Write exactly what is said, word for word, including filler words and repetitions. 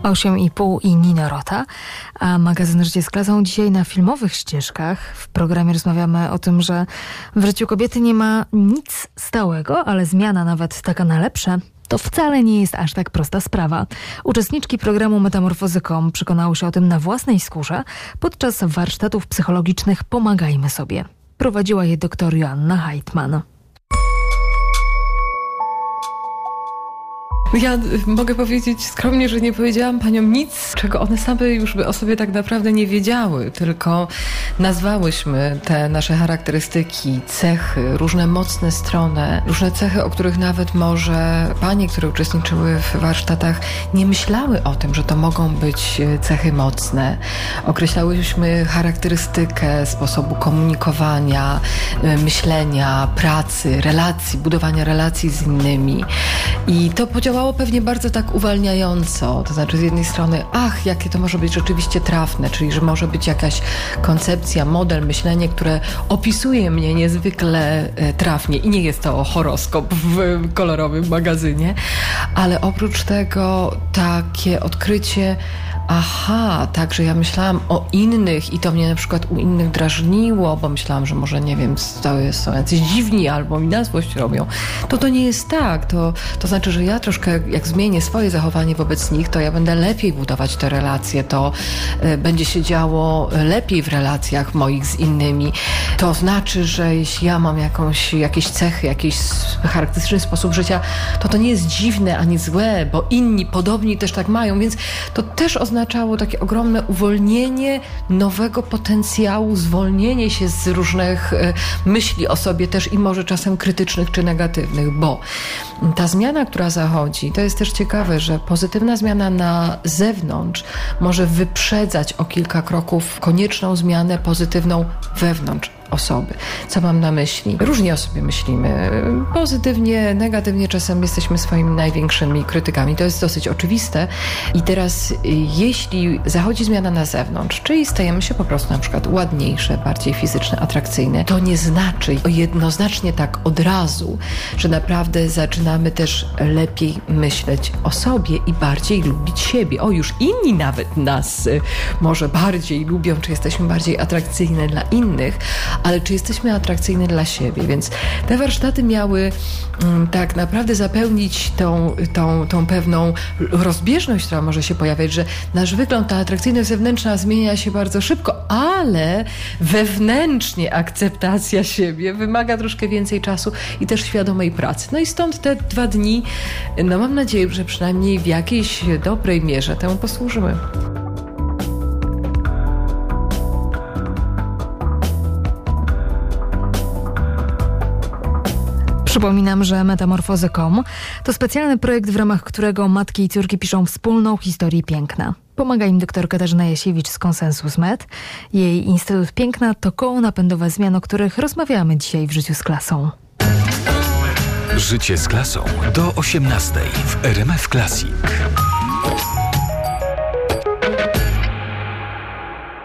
osiem i pół i Nina Rota, a magazyn Życie z klasą dzisiaj na filmowych ścieżkach. W programie rozmawiamy o tym, że w życiu kobiety nie ma nic stałego, ale zmiana, nawet taka na lepsze, to wcale nie jest aż tak prosta sprawa. Uczestniczki programu Metamorfozy kropka com przekonały się o tym na własnej skórze podczas warsztatów psychologicznych Pomagajmy sobie. Prowadziła je dr Joanna Heitman. Ja mogę powiedzieć skromnie, że nie powiedziałam paniom nic, czego one same już by o sobie tak naprawdę nie wiedziały, tylko nazwałyśmy te nasze charakterystyki, cechy, różne mocne strony, różne cechy, o których nawet może panie, które uczestniczyły w warsztatach, nie myślały o tym, że to mogą być cechy mocne. Określałyśmy charakterystykę sposobu komunikowania, myślenia, pracy, relacji, budowania relacji z innymi. I to podziałało pewnie bardzo tak uwalniająco, to znaczy z jednej strony, ach, jakie to może być rzeczywiście trafne, czyli że może być jakaś koncepcja, model, myślenie, które opisuje mnie niezwykle e, trafnie i nie jest to horoskop w kolorowym magazynie, ale oprócz tego takie odkrycie, aha, także ja myślałam o innych i to mnie na przykład u innych drażniło, bo myślałam, że może, nie wiem, to są jacyś dziwni albo mi na złość robią. To to nie jest tak. To, to znaczy, że ja troszkę, jak zmienię swoje zachowanie wobec nich, to ja będę lepiej budować te relacje, to y, będzie się działo lepiej w relacjach moich z innymi. To znaczy, że jeśli ja mam jakąś, jakieś cechy, jakiś charakterystyczny sposób życia, to to nie jest dziwne ani złe, bo inni podobni też tak mają, więc to też oznacza, oznaczało takie ogromne uwolnienie nowego potencjału, zwolnienie się z różnych e, myśli o sobie też i może czasem krytycznych czy negatywnych, bo ta zmiana, która zachodzi, to jest też ciekawe, że pozytywna zmiana na zewnątrz może wyprzedzać o kilka kroków konieczną zmianę pozytywną wewnątrz osoby. Co mam na myśli? Różnie o sobie myślimy. Pozytywnie, negatywnie, czasem jesteśmy swoimi największymi krytykami. To jest dosyć oczywiste. I teraz, jeśli zachodzi zmiana na zewnątrz, czyli stajemy się po prostu na przykład ładniejsze, bardziej fizyczne, atrakcyjne, to nie znaczy jednoznacznie tak od razu, że naprawdę zaczynamy też lepiej myśleć o sobie i bardziej lubić siebie. O, już inni nawet nas może bardziej lubią, czy jesteśmy bardziej atrakcyjne dla innych, ale czy jesteśmy atrakcyjni dla siebie, więc te warsztaty miały um, tak naprawdę zapełnić tą, tą, tą pewną rozbieżność, która może się pojawiać, że nasz wygląd, ta atrakcyjność zewnętrzna zmienia się bardzo szybko, ale wewnętrznie akceptacja siebie wymaga troszkę więcej czasu i też świadomej pracy. No i stąd te dwa dni, no mam nadzieję, że przynajmniej w jakiejś dobrej mierze temu posłużymy. Przypominam, że Metamorfozy kropka com to specjalny projekt, w ramach którego matki i córki piszą wspólną historię piękna. Pomaga im dr Katarzyna Jasiewicz z Konsensus Med. Jej Instytut Piękna to koło napędowe zmian, o których rozmawiamy dzisiaj w Życiu z klasą. Życie z klasą do osiemnastej w R M F Classic.